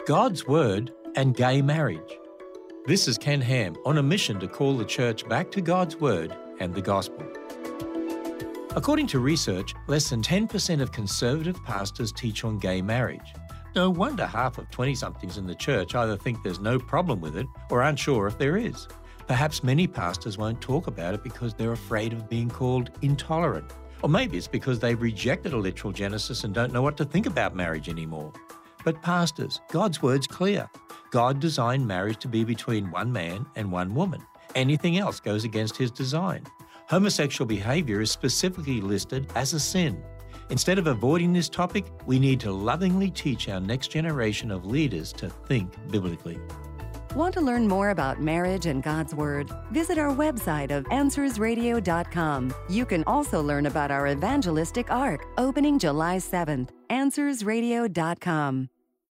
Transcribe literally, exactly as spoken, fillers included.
God's Word and Gay Marriage. This is Ken Ham on a mission to call the church back to God's Word and the Gospel. According to research, less than ten percent of conservative pastors teach on gay marriage. No wonder half of twenty-somethings in the church either think there's no problem with it or aren't sure if there is. Perhaps many pastors won't talk about it because they're afraid of being called intolerant. Or maybe it's because they've rejected a literal Genesis and don't know what to think about marriage anymore. But pastors, God's word's clear. God designed marriage to be between one man and one woman. Anything else goes against his design. Homosexual behavior is specifically listed as a sin. Instead of avoiding this topic, we need to lovingly teach our next generation of leaders to think biblically. Want to learn more about marriage and God's Word? Visit our website of answers radio dot com. You can also learn about our evangelistic arc, opening July seventh. answers radio dot com.